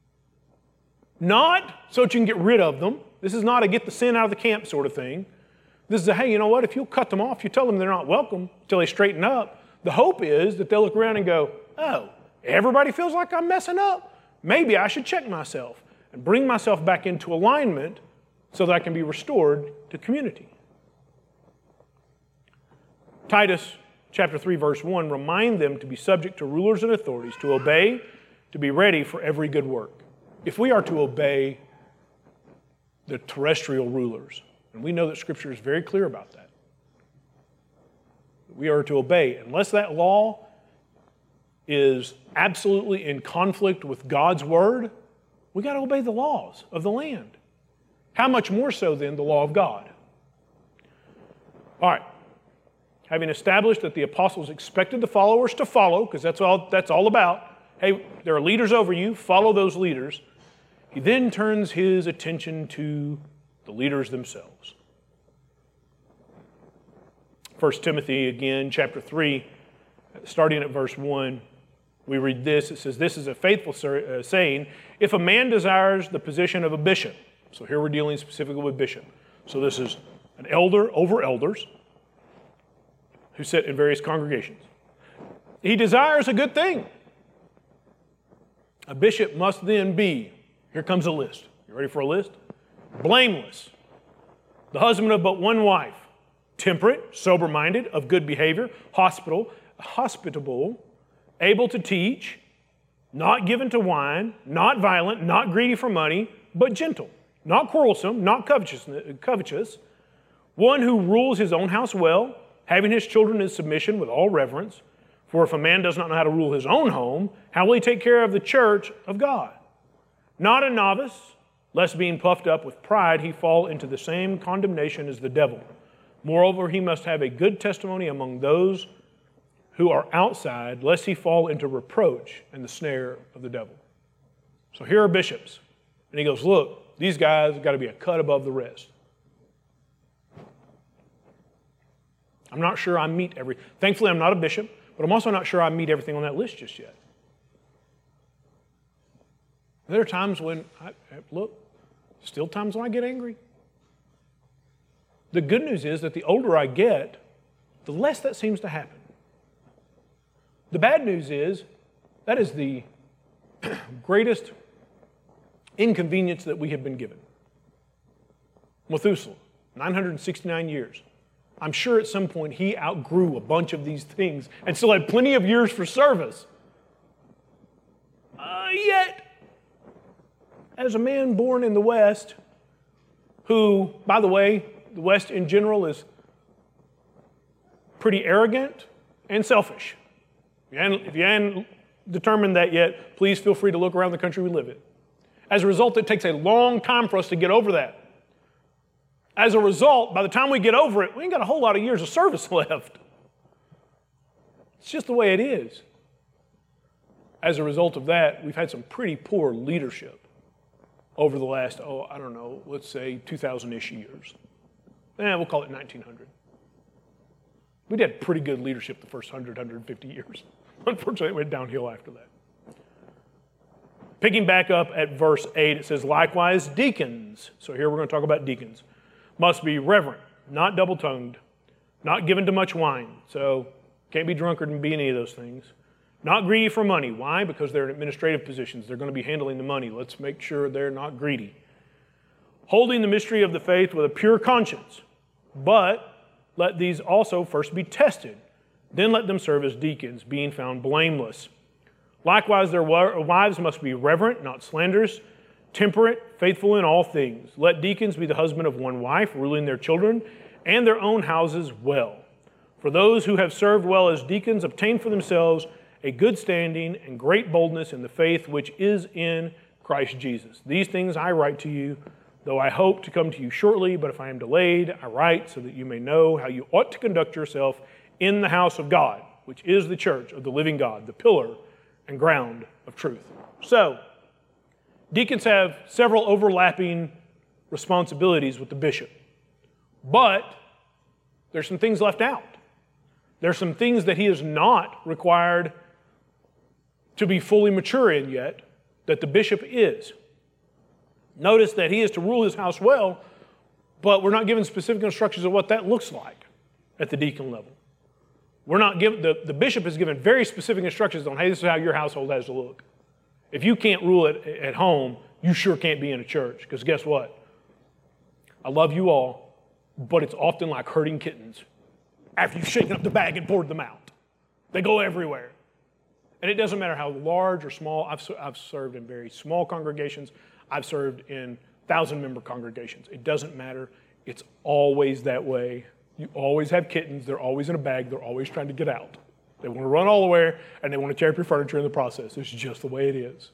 Not so that you can get rid of them. This is not a get the sin out of the camp sort of thing. This is a, hey, you know what? If you'll cut them off, you tell them they're not welcome until they straighten up. The hope is that they'll look around and go, oh, everybody feels like I'm messing up. Maybe I should check myself and bring myself back into alignment so that I can be restored to community. Titus chapter three, verse one, remind them to be subject to rulers and authorities, to obey, to be ready for every good work. If we are to obey the terrestrial rulers, and we know that Scripture is very clear about that, we are to obey. Unless that law is absolutely in conflict with God's word, we got to obey the laws of the land. How much more so then the law of God? All right. Having established that the apostles expected the followers to follow, because that's all that's all about, hey, there are leaders over you, follow those leaders. He then turns his attention to the leaders themselves. First Timothy, again, chapter three, starting at verse one, we read this. It says, this is a faithful saying. If a man desires the position of a bishop, So here we're dealing specifically with bishop. So this is an elder over elders who sit in various congregations. He desires a good thing. A bishop must then be, here comes a list. You ready for a list? Blameless, the husband of but one wife, temperate, sober-minded, of good behavior, hospitable, hospitable, able to teach, not given to wine, not violent, not greedy for money, but gentle, not quarrelsome, not covetous, covetous, one who rules his own house well, having his children in submission with all reverence. For if a man does not know how to rule his own home, how will he take care of the church of God? Not a novice, lest being puffed up with pride, he fall into the same condemnation as the devil. Moreover, he must have a good testimony among those who are outside, lest he fall into reproach and the snare of the devil. So here are bishops. And he goes, look, these guys have got to be a cut above the rest. I'm not sure I meet every, thankfully I'm not a bishop, but I'm also not sure I meet everything on that list just yet. There are times when, I, look, still times when I get angry. The good news is that the older I get, the less that seems to happen. The bad news is that is the greatest inconvenience that we have been given. Methuselah, nine hundred sixty-nine years. I'm sure at some point he outgrew a bunch of these things and still had plenty of years for service. Uh, yet, as a man born in the West, who, by the way, the West in general is pretty arrogant and selfish. If you hadn't, if you hadn't determined that yet, please feel free to look around the country we live in. As a result, it takes a long time for us to get over that. As a result, by the time we get over it, we ain't got a whole lot of years of service left. It's just the way it is. As a result of that, we've had some pretty poor leadership over the last, oh, I don't know, let's say two thousand-ish years. Eh, we'll call it nineteen hundred. We'd had pretty good leadership the first one hundred, one hundred fifty years. Unfortunately, it went downhill after that. Picking back up at verse eight, it says, likewise, deacons. So here we're going to talk about deacons. Must be reverent, not double-tongued, not given to much wine. So can't be drunkard and be any of those things. Not greedy for money. Why? Because they're in administrative positions. They're going to be handling the money. Let's make sure they're not greedy. Holding the mystery of the faith with a pure conscience. But let these also first be tested. Then let them serve as deacons, being found blameless. Likewise, their wives must be reverent, not slanderous, temperate, faithful in all things. Let deacons be the husband of one wife, ruling their children and their own houses well. For those who have served well as deacons obtain for themselves a good standing and great boldness in the faith which is in Christ Jesus. These things I write to you, though I hope to come to you shortly, but if I am delayed, I write so that you may know how you ought to conduct yourself in the house of God, which is the church of the living God, the pillar and ground of truth. So, deacons have several overlapping responsibilities with the bishop. But there's some things left out. There's some things that he is not required to be fully mature in yet, that the bishop is. Notice that he is to rule his house well, but we're not given specific instructions of what that looks like at the deacon level. We're not given, the, the bishop is given very specific instructions on, hey, this is how your household has to look. If you can't rule it at home, you sure can't be in a church, because guess what? I love you all, but it's often like herding kittens. After you've shaken up the bag and poured them out, they go everywhere. And it doesn't matter how large or small. I've, I've served in very small congregations. I've served in thousand-member congregations. It doesn't matter. It's always that way. You always have kittens. They're always in a bag. They're always trying to get out. They want to run all the way, and they want to tear up your furniture in the process. It's just the way it is.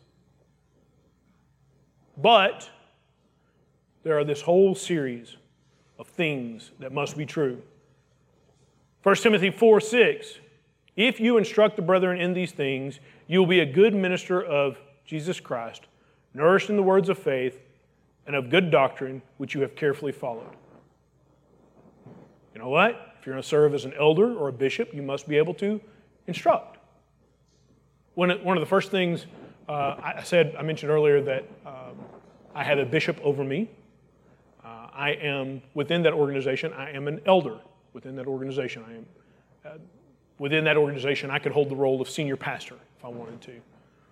But there are this whole series of things that must be true. First Timothy four six, if you instruct the brethren in these things, you will be a good minister of Jesus Christ, nourished in the words of faith and of good doctrine, which you have carefully followed. You know what? If you're going to serve as an elder or a bishop, you must be able to instruct. When it, one of the first things uh, I said, I mentioned earlier that um, I have a bishop over me. I am, within that organization, I am an elder. Within that organization, I am, uh, within that organization, I could hold the role of senior pastor if I wanted to.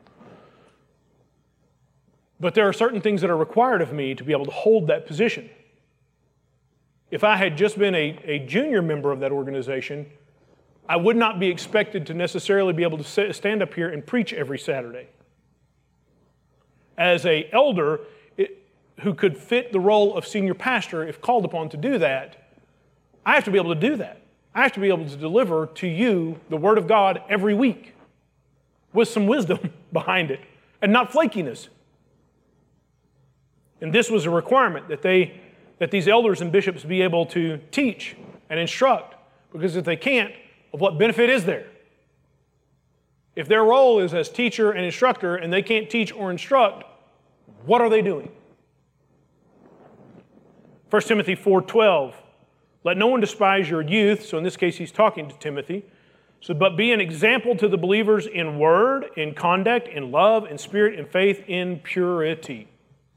But there are certain things that are required of me to be able to hold that position. If I had just been a, a junior member of that organization, I would not be expected to necessarily be able to sit, stand up here and preach every Saturday. As an elder it, who could fit the role of senior pastor, if called upon to do that, I have to be able to do that. I have to be able to deliver to you the Word of God every week with some wisdom behind it and not flakiness. And this was a requirement that they, that these elders and bishops be able to teach and instruct, because if they can't, of what benefit is there? If their role is as teacher and instructor and they can't teach or instruct, what are they doing? First Timothy four twelve, let no one despise your youth. So in this case, he's talking to Timothy. So, but be an example to the believers in word, in conduct, in love, in spirit, in faith, in purity.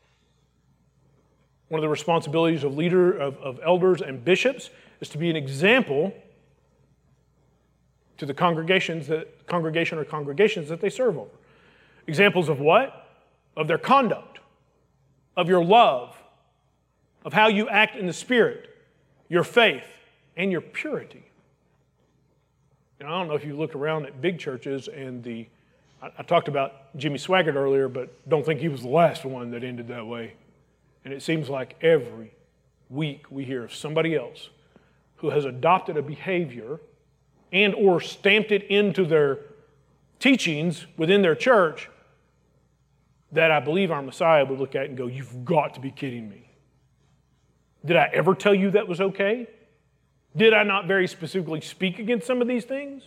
One of the responsibilities of leader of, of elders and bishops is to be an example to the congregations that congregation or congregations that they serve over. Examples of what? Of their conduct, of your love, of how you act in the Spirit, your faith, and your purity. And I don't know if you look around at big churches and the, I, I talked about Jimmy Swaggart earlier, but don't think he was the last one that ended that way. And it seems like every week we hear of somebody else who has adopted a behavior and or stamped it into their teachings within their church that I believe our Messiah would look at and go, you've got to be kidding me. Did I ever tell you that was okay? Did I not very specifically speak against some of these things?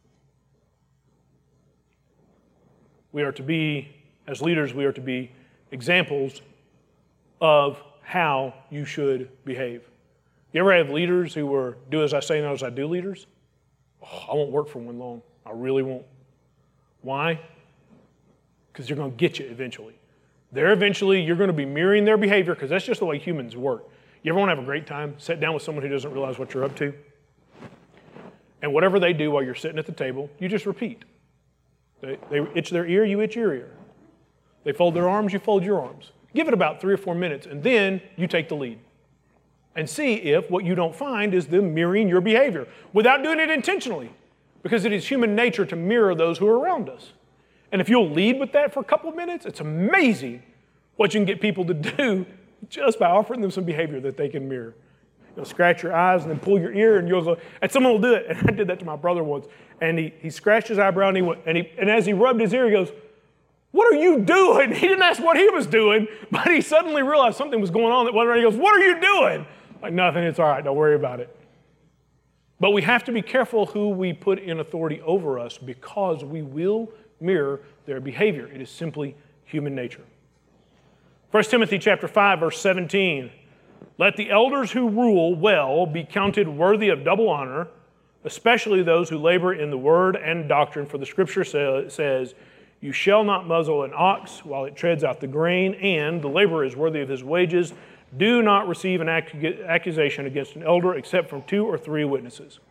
We are to be, as leaders, we are to be examples of how you should behave. You ever have leaders who were do as I say, not as I do leaders? Oh, I won't work for one long. I really won't. Why? Because they're going to get you eventually. They're eventually, you're going to be mirroring their behavior, because that's just the way humans work. You ever want to have a great time? Sit down with someone who doesn't realize what you're up to. And whatever they do while you're sitting at the table, you just repeat. They, they itch their ear, you itch your ear. They fold their arms, you fold your arms. Give it about three or four minutes, and then you take the lead. And see if what you don't find is them mirroring your behavior without doing it intentionally, because it is human nature to mirror those who are around us. And if you'll lead with that for a couple of minutes, it's amazing what you can get people to do just by offering them some behavior that they can mirror. You'll scratch your eyes and then pull your ear, and you'll go, and someone will do it. And I did that to my brother once. And he, he scratched his eyebrow, and, he went, and, he, and as he rubbed his ear, he goes, what are you doing? He didn't ask what he was doing, but he suddenly realized something was going on that wasn't right. He goes, what are you doing? Like, nothing, it's all right, don't worry about it. But we have to be careful who we put in authority over us, because we will mirror their behavior. It is simply human nature. First Timothy chapter five, verse seventeen. Let the elders who rule well be counted worthy of double honor, especially those who labor in the word and doctrine. For the scripture says, you shall not muzzle an ox while it treads out the grain, and the laborer is worthy of his wages. Do not receive an accusation against an elder except from two or three witnesses.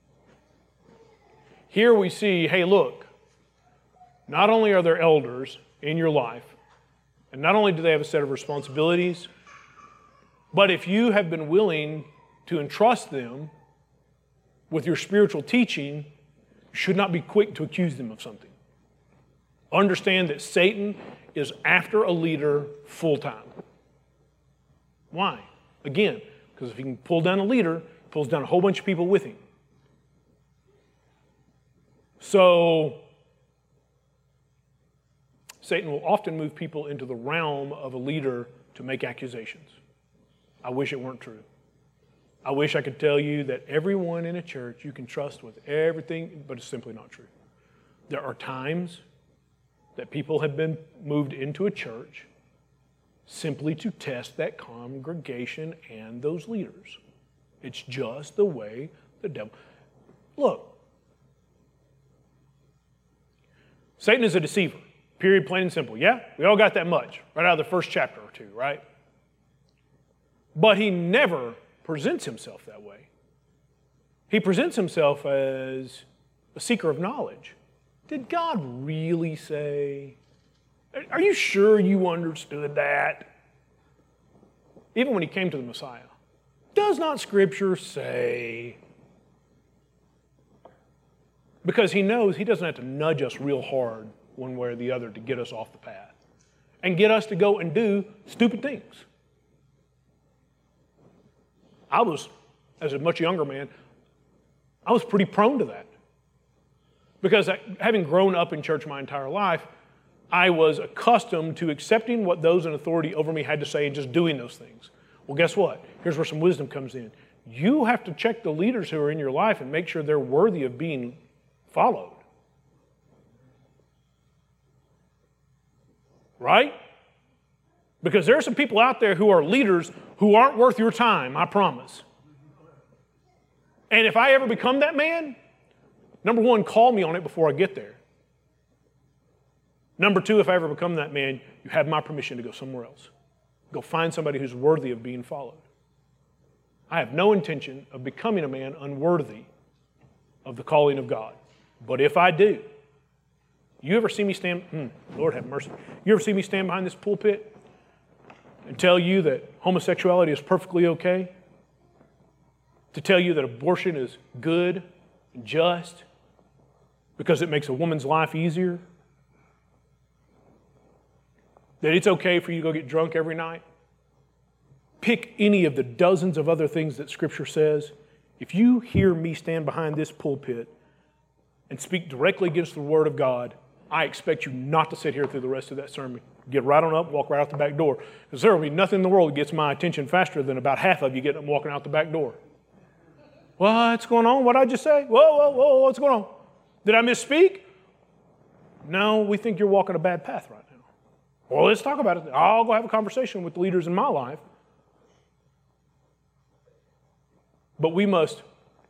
Here we see, hey, look, not only are there elders in your life, and not only do they have a set of responsibilities, but if you have been willing to entrust them with your spiritual teaching, you should not be quick to accuse them of something. Understand that Satan is after a leader full time. Why? Again, because if he can pull down a leader, he pulls down a whole bunch of people with him. So, Satan will often move people into the realm of a leader to make accusations. I wish it weren't true. I wish I could tell you that everyone in a church you can trust with everything, but it's simply not true. There are times that people have been moved into a church simply to test that congregation and those leaders. It's just the way the devil... Look, Satan is a deceiver, period, plain and simple. Yeah, we all got that much right out of the first chapter or two, right? But he never presents himself that way. He presents himself as a seeker of knowledge. Did God really say? Are you sure you understood that? Even when he came to the Messiah. Does not Scripture say? Because he knows he doesn't have to nudge us real hard one way or the other to get us off the path and get us to go and do stupid things. I was, as a much younger man, I was pretty prone to that. Because having grown up in church my entire life, I was accustomed to accepting what those in authority over me had to say and just doing those things. Well, guess what? Here's where some wisdom comes in. You have to check the leaders who are in your life and make sure they're worthy of being followed. Right? Because there are some people out there who are leaders who aren't worth your time, I promise. And if I ever become that man, number one, call me on it before I get there. Number two, if I ever become that man, you have my permission to go somewhere else. Go find somebody who's worthy of being followed. I have no intention of becoming a man unworthy of the calling of God. But if I do, you ever see me stand, hmm, Lord have mercy, you ever see me stand behind this pulpit and tell you that homosexuality is perfectly okay? To tell you that abortion is good and just because it makes a woman's life easier? That it's okay for you to go get drunk every night? Pick any of the dozens of other things that Scripture says. If you hear me stand behind this pulpit and speak directly against the Word of God, I expect you not to sit here through the rest of that sermon. Get right on up, walk right out the back door. Because there will be nothing in the world that gets my attention faster than about half of you getting up and walking out the back door. What's going on? What did I just say? Whoa, whoa, whoa, what's going on? Did I misspeak? No, we think you're walking a bad path right now. Well, let's talk about it. I'll go have a conversation with the leaders in my life. But we must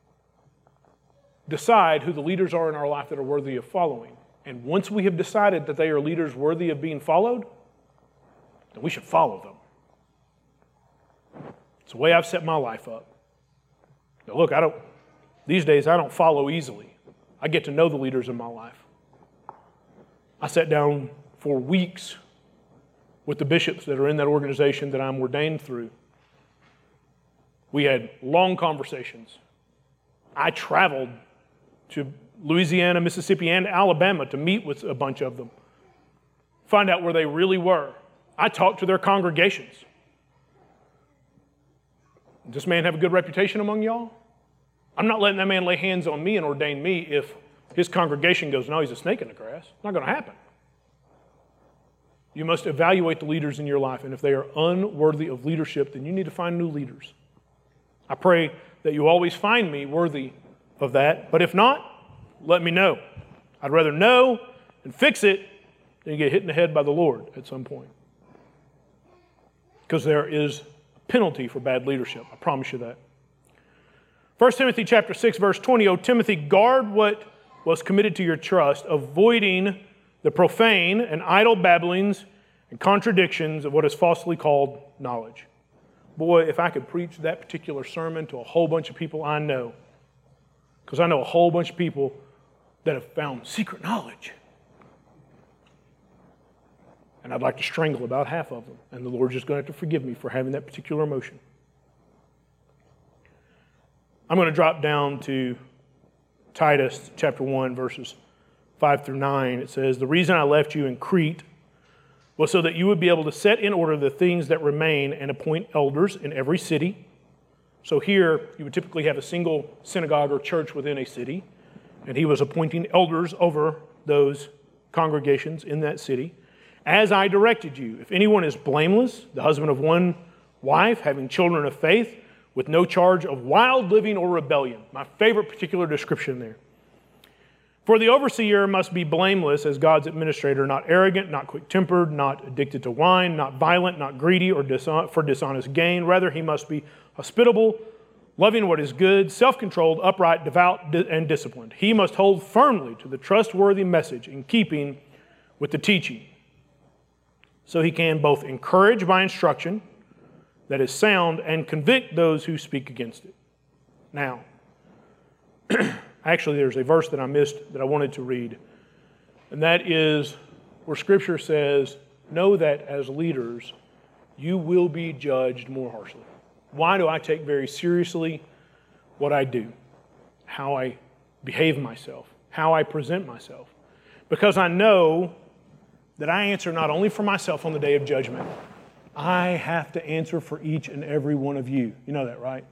decide who the leaders are in our life that are worthy of following. And once we have decided that they are leaders worthy of being followed, then we should follow them. It's the way I've set my life up. Now look, I don't, these days I don't follow easily. I get to know the leaders in my life. I sat down for weeks with the bishops that are in that organization that I'm ordained through. We had long conversations. I traveled to Louisiana, Mississippi, and Alabama to meet with a bunch of them, find out where they really were. I talked to their congregations. Does this man have a good reputation among y'all? I'm not letting that man lay hands on me and ordain me if his congregation goes, no, he's a snake in the grass. It's not going to happen. You must evaluate the leaders in your life, and if they are unworthy of leadership, then you need to find new leaders. I pray that you always find me worthy of that, but if not, let me know. I'd rather know and fix it than get hit in the head by the Lord at some point. Because there is a penalty for bad leadership. I promise you that. First Timothy chapter six, verse twenty, O Timothy, guard what was committed to your trust, avoiding the profane and idle babblings and contradictions of what is falsely called knowledge. Boy, if I could preach that particular sermon to a whole bunch of people I know, because I know a whole bunch of people that have found secret knowledge. And I'd like to strangle about half of them, and the Lord's just going to have to forgive me for having that particular emotion. I'm going to drop down to Titus chapter one, verses five through nine. It says, the reason I left you in Crete was so that you would be able to set in order the things that remain and appoint elders in every city. So here, you would typically have a single synagogue or church within a city, and he was appointing elders over those congregations in that city. As I directed you, if anyone is blameless, the husband of one wife, having children of faith, with no charge of wild living or rebellion. My favorite particular description there. For the overseer must be blameless as God's administrator, not arrogant, not quick-tempered, not addicted to wine, not violent, not greedy or dishon- for dishonest gain. Rather, he must be hospitable, loving what is good, self-controlled, upright, devout, di- and disciplined. He must hold firmly to the trustworthy message in keeping with the teaching, so he can both encourage by instruction, that is sound and convict those who speak against it. Now, actually, there's a verse that I missed that I wanted to read, and that is where Scripture says, know that as leaders, you will be judged more harshly. Why do I take very seriously what I do, how I behave myself, how I present myself? Because I know that I answer not only for myself on the day of judgment, I have to answer for each and every one of you. You know that, right?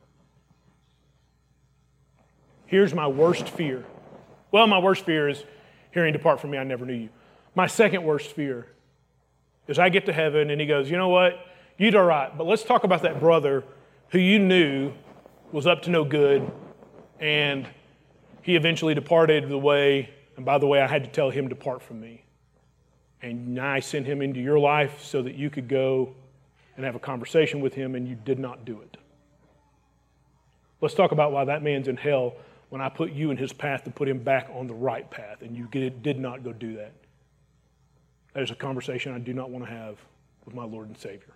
Here's my worst fear. Well, my worst fear is hearing, depart from me, I never knew you. My second worst fear is I get to heaven and he goes, you know what? You did all right, but let's talk about that brother who you knew was up to no good, and he eventually departed the way, and by the way, I had to tell him, depart from me. And I sent him into your life so that you could go and have a conversation with him, and you did not do it. Let's talk about why that man's in hell when I put you in his path to put him back on the right path, and you did not go do that. That is a conversation I do not want to have with my Lord and Savior.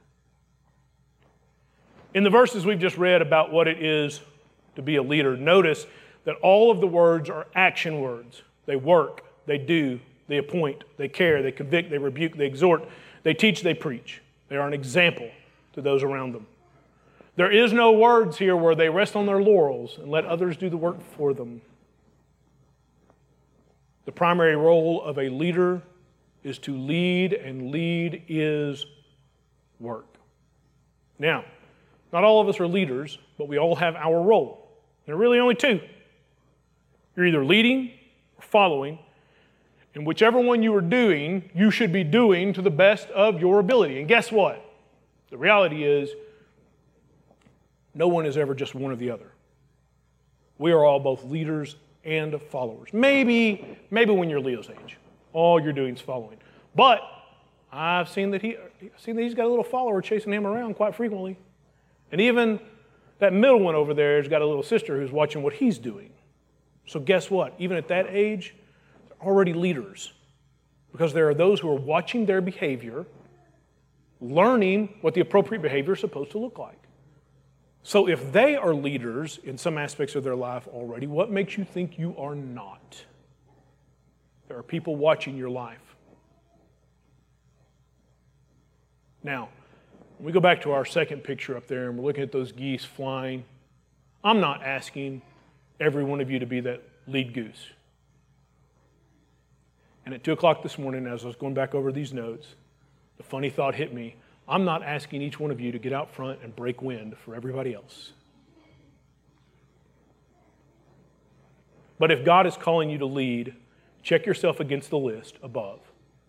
In the verses we've just read about what it is to be a leader, notice that all of the words are action words. They work, they do, they appoint, they care, they convict, they rebuke, they exhort, they teach, they preach. They are an example to those around them. There is no words here where they rest on their laurels and let others do the work for them. The primary role of a leader is to lead, and lead is work. Now, not all of us are leaders, but we all have our role. There are really only two. You're either leading or following, and whichever one you are doing, you should be doing to the best of your ability. And guess what? The reality is, no one is ever just one or the other. We are all both leaders and followers. Maybe, maybe when you're Leo's age, all you're doing is following. But I've seen that he, I've seen that he's got a little follower chasing him around quite frequently. And even that middle one over there has got a little sister who's watching what he's doing. So guess what? Even at that age, they're already leaders. Because there are those who are watching their behavior, learning what the appropriate behavior is supposed to look like. So if they are leaders in some aspects of their life already, what makes you think you are not? There are people watching your life. Now, when we go back to our second picture up there and we're looking at those geese flying, I'm not asking every one of you to be that lead goose. And at two o'clock this morning, as I was going back over these notes, the funny thought hit me. I'm not asking each one of you to get out front and break wind for everybody else. But if God is calling you to lead, check yourself against the list above.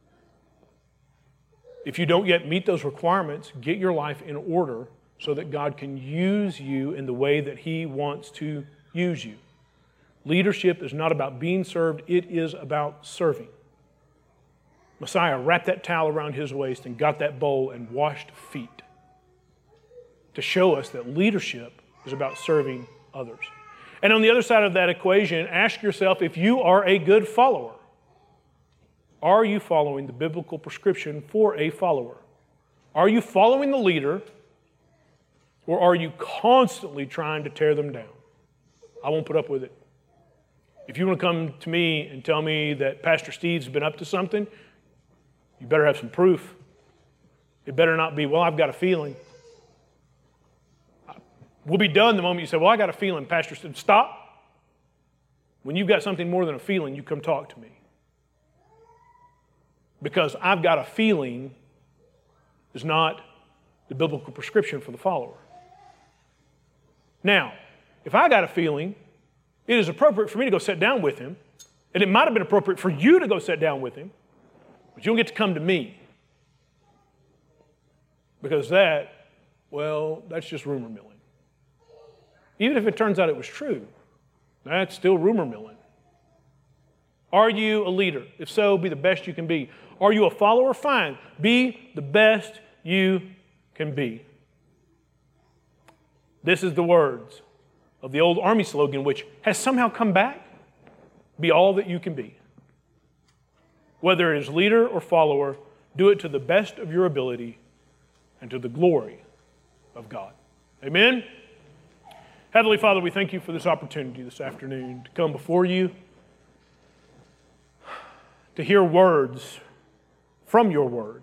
If you don't yet meet those requirements, get your life in order so that God can use you in the way that He wants to use you. Leadership is not about being served, it is about serving. Messiah wrapped that towel around His waist and got that bowl and washed feet to show us that leadership is about serving others. And on the other side of that equation, ask yourself if you are a good follower. Are you following the biblical prescription for a follower? Are you following the leader, or are you constantly trying to tear them down? I won't put up with it. If you want to come to me and tell me that Pastor Steve's been up to something, you better have some proof. It better not be, well, I've got a feeling. We'll be done the moment you say, well, I got a feeling, Pastor Steve. Stop. When you've got something more than a feeling, you come talk to me. Because I've got a feeling is not the biblical prescription for the follower. Now, if I got a feeling, it is appropriate for me to go sit down with him, and it might have been appropriate for you to go sit down with him, but you don't get to come to me. Because that, well, that's just rumor milling. Even if it turns out it was true, that's still rumor milling. Are you a leader? If so, be the best you can be. Are you a follower? Fine. Be the best you can be. This is the words of the old Army slogan, which has somehow come back. Be all that you can be. Whether it is leader or follower, do it to the best of your ability and to the glory of God. Amen? Heavenly Father, we thank you for this opportunity this afternoon to come before you, to hear words from your word.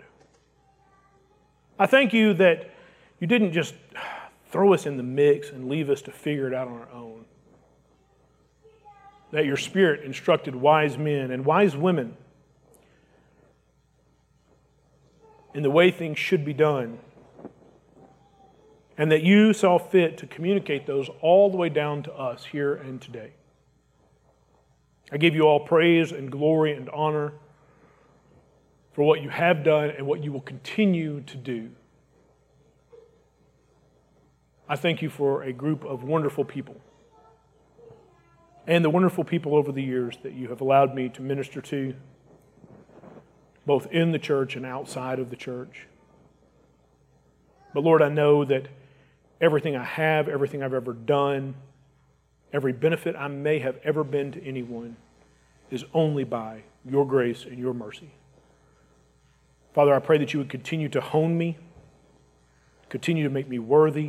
I thank you that you didn't just throw us in the mix and leave us to figure it out on our own. That your Spirit instructed wise men and wise women in the way things should be done, and that you saw fit to communicate those all the way down to us here and today. I give you all praise and glory and honor for what you have done and what you will continue to do. I thank you for a group of wonderful people and the wonderful people over the years that you have allowed me to minister to, both in the church and outside of the church. But Lord, I know that everything I have, everything I've ever done, every benefit I may have ever been to anyone is only by your grace and your mercy. Father, I pray that you would continue to hone me, continue to make me worthy,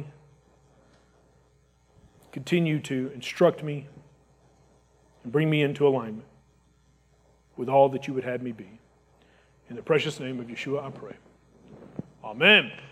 continue to instruct me, and bring me into alignment with all that you would have me be. In the precious name of Yeshua, I pray. Amen.